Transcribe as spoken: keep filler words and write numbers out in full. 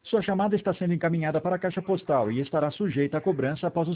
Sua chamada está sendo encaminhada para a caixa postal e estará sujeita a cobrança após o